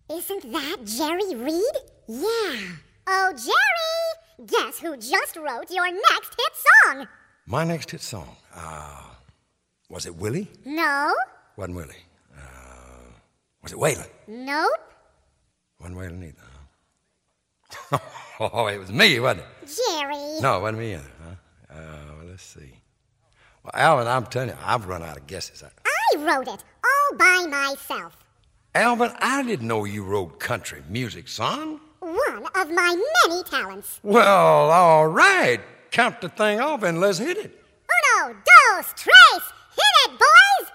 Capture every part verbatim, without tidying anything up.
Isn't that Jerry Reed? Yeah. Oh, Jerry! Guess who just wrote your next hit song? My next hit song? Uh, was it Willie? No. Wasn't Willie. Uh, was it Waylon? Nope. Wasn't Waylon either, huh? Oh, it was me, wasn't it? Jerry. No, it wasn't me either, huh? Uh, well, let's see. Well, Alvin, I'm telling you, I've run out of guesses. I wrote it all by myself. Alvin, I didn't know you wrote country music, son. One of my many talents. Well, all right. Count the thing off and let's hit it. Uno, dos, tres. Hit it, boys!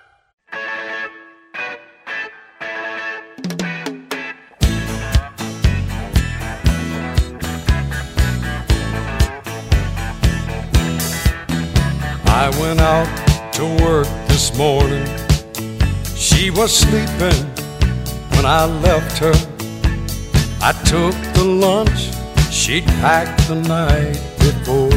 I went out to work this morning. She was sleeping when I left her. I took the lunch she'd packed the night before.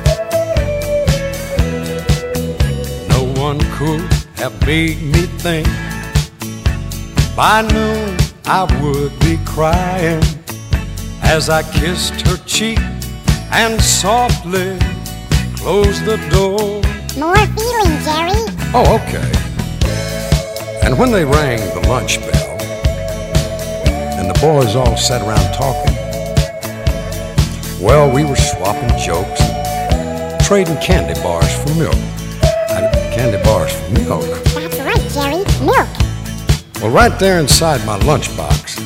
No one could have made me think by noon I would be crying as I kissed her cheek and softly closed the door. More feeling, Jerry. Oh, okay. And when they rang the lunch bell, and the boys all sat around talking, well, we were swapping jokes and trading candy bars for milk. Uh, candy bars for milk? That's right, Jerry. Milk. Well, right there inside my lunchbox,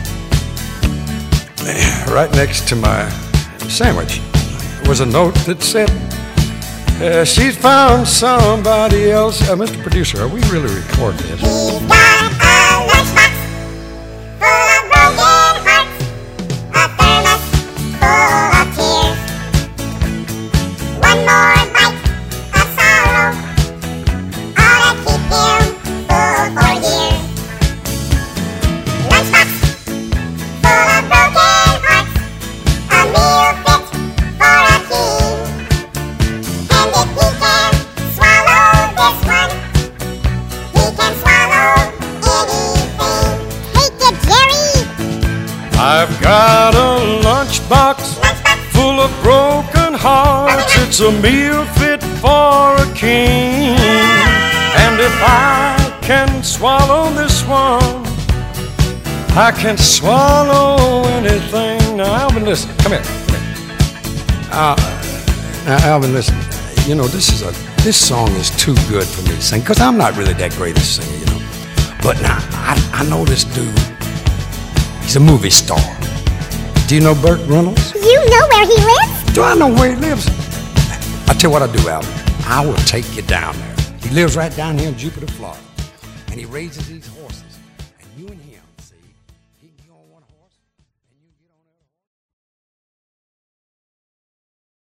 uh, right next to my sandwich, was a note that said, Uh, she's found somebody else. Uh, Mister Producer, are we really recording this? He's got a lunchbox full of broken hearts, a thermos full of tears, one more bite of sorrow, all to keep him full for years. Lunchbox full of broken hearts, a meal fit for a king. And if he can swallow this one, he can swallow anything. Take it, Jerry! I've got a lunchbox full of broken hearts. It's a meal fit for a king. And if I can swallow this one, I can swallow anything. Now, Alvin, listen. Come here. Come here. Uh, now, Alvin, listen. You know, this is a this song is too good for me to sing, because I'm not really that great a singer, you know. But now, I, I know this dude. He's a movie star. Do you know Burt Reynolds? You know where he lives? Do I know where he lives? I'll tell you what I'll do, Alvin. I will take you down there. He lives right down here in Jupiter, Florida. And he raises these horses. And you and